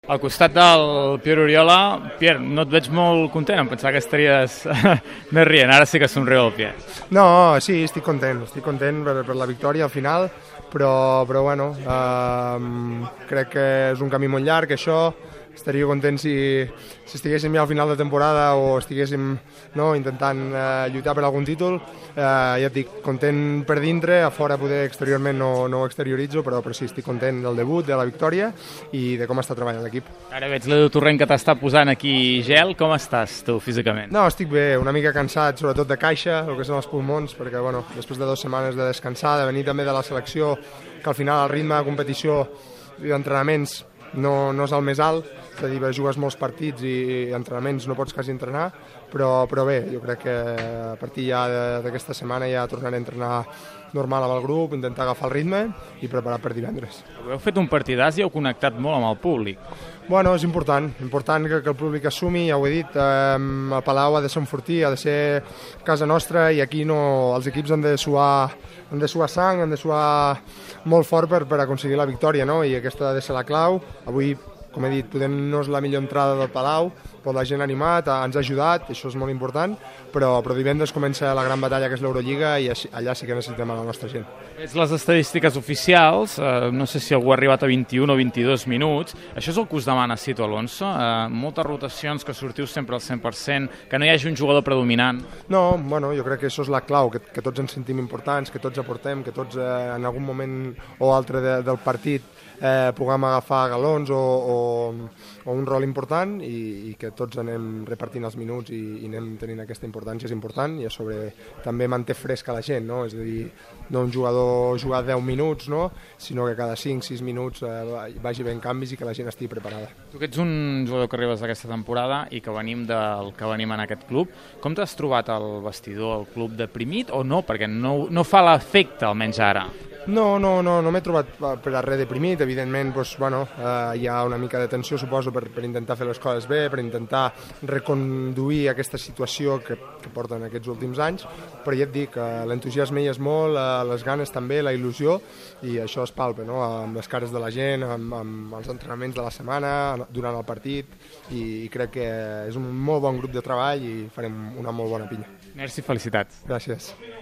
Al costat del Pierre Oriola, Pierre, no et veig molt content, em pensava que estaries més rient, ara sí que somriu el Pierre. No, sí, estic content per la victòria al final, però bueno, crec que és un camí molt llarg, això. Estaria content si estiguéssim ja al final de temporada o estiguéssim intentant lluitar per algun títol. Ja et dic, content per dintre, a fora poder exteriorment no ho exterioritzo, però sí, estic content del debut, de la victòria i de com està treballant l'equip. Ara veig l'Edu Torrent que t'està posant aquí gel, com estàs tu físicament? No, estic bé, una mica cansat, sobretot de caixa, el que són els pulmons, perquè bueno, després de 2 setmanes de descansar, de venir també de la selecció, que al final el ritme de competició i d'entrenaments no és el més alt, és a dir, jugues molts partits i entrenaments no pots quasi entrenar, però bé, jo crec que a partir ja d'aquesta setmana ja tornaré a entrenar normal amb el grup, intentar agafar el ritme i preparar per divendres. Heu fet un partidàs i heu connectat molt amb el públic. Bueno, és important que el públic assumi, ja ho he dit, el Palau ha de ser un fortí, ha de ser casa nostra i aquí els equips han de suar sang, han de suar molt fort per aconseguir la victòria, no? I aquesta ha de ser la clau. Avui, com he dit, no és la millor entrada del Palau, però la gent ha animat, ens ha ajudat, això és molt important, però divendres comença la gran batalla que és l'Eurolliga i allà sí que necessitem a la nostra gent. És les estadístiques oficials, no sé si algú ha arribat a 21 o 22 minuts, això és el que us demana Sito Alonso, moltes rotacions, que sortiu sempre al 100%, que no hi hagi un jugador predominant. No, bueno, jo crec que això és la clau, que tots ens sentim importants, que tots aportem, que tots en algun moment o altre del partit puguem agafar galons o un rol important i que tots anem repartint els minuts i anem tenint aquesta importància, és important, i a sobre també manté fresca la gent, no? És a dir, no un jugador jugar 10 minuts, no? Sinó que cada 5-6 minuts vagi ben canvis i que la gent estigui preparada. Tu que ets un jugador que arribes aquesta temporada i que venim del que venim en aquest club, com t'has trobat al vestidor, al club deprimit o no? Perquè no fa l'efecte, almenys ara. No m'he trobat per res deprimit, evidentment hi ha una mica de tensió, suposo, per intentar fer les coses bé, per intentar reconduir aquesta situació que porten aquests últims anys, però ja et dic, l'entusiasme hi és molt, les ganes també, la il·lusió, i això es palpa, no? Amb les cares de la gent, amb els entrenaments de la setmana, durant el partit, i crec que és un molt bon grup de treball i farem una molt bona pinya. Merci, felicitats. Gràcies.